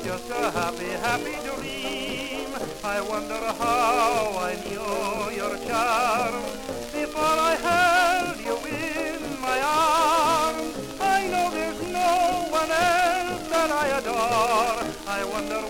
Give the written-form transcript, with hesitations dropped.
just a happy, happy dream. I wonder how I knew your charm before I held you in my arms. I know there's no one else that I adore. I wonder